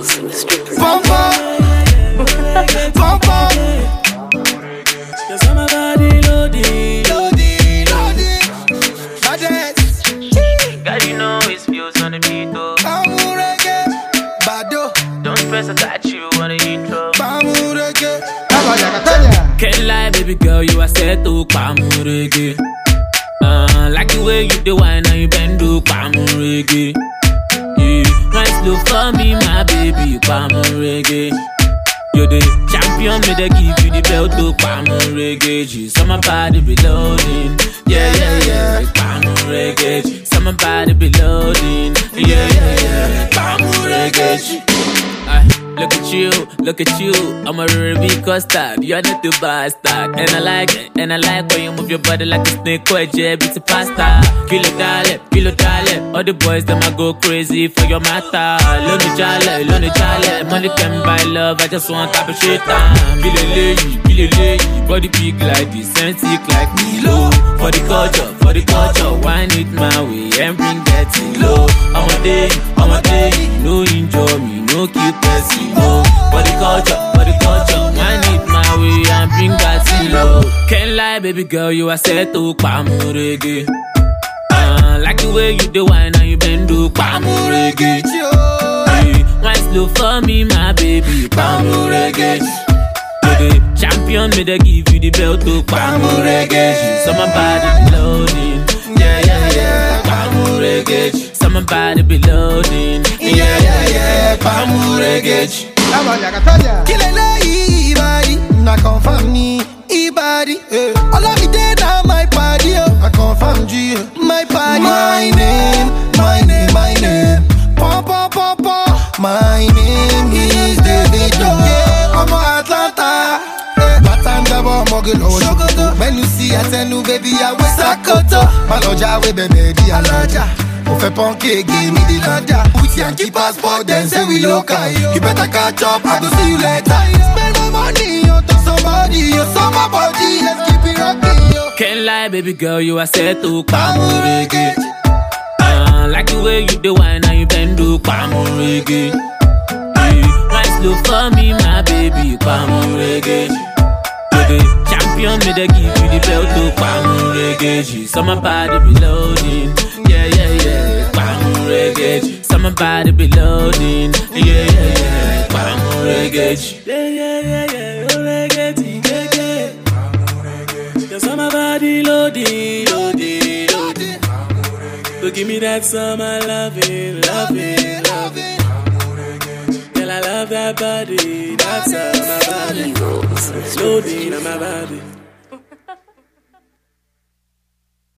Pom pom, pom pom. Cause I'm a body loaded. Baddest. God, you know it feels on the beat, though. Pamurege, Bado. Don't stress, I got you on the intro. Pamurege. Can't lie, baby girl, you are set to Pamurege. Like the way you do wine and you bend to Pamurege. Yeah, wine slow for me, my baby, Pamurege. You're the champion, me they give you the belt to Pamurege. So my body be loading, yeah, Pamurege. So my body be loading, yeah, Pamurege. Look at you, I'm a Ruby custard, you're not the bastard. And I like it, and I like when you move your body like a snake or a jab, it's a pasta. Kilo dale, all the boys them I go crazy for your matter. Lonely jale, money can buy love, I just want type of shit time. Billy, body big like this, and sick like me low. For the culture, wine it my way and bring that thing low. I'm a day, no enjoy me, no keep pressing low. For the culture, wine it my way and bring that thing low. Can't lie, baby girl, you are set to Pamurege. Like the way you do wine and you bend to Pamurege. Wine slow for me, my baby, Pamurege. You're the champion, me they give you the belt to Pamurege. So my body be loading, yeah, Pamurege. So my body be loading, yeah, Pamurege. Kilele ibadi, na confirm ni ibadi. All of me dead now my party, I confirm G. My party. My name. Pom pom pom pom. My name is Davido. I'm a Atlanta. Batanda Mogilo. When you see I tell you baby I will Sakoto. Maloja we baby Aloja. On fait panquer, give me the lodger. With Yankee passport, then say we local. You better catch up, I go see you later. Spend the money on somebody, you saw my body, let's keep it rocking, yo. Can't lie, baby girl, you are set to Pamurege. Like the way you do wine and you bend to Pamurege. Wine slow for me, my baby, Pamurege. You're the champion, me they give you the belt to Pamurege. So my body be loading, yeah, Pamurege. So my body be loading, yeah, Pamurege. Yeah, Oregeti, yeah. So my body loading. So give me that summer loving. Girl, I love that body, that's my body. Loading on my body.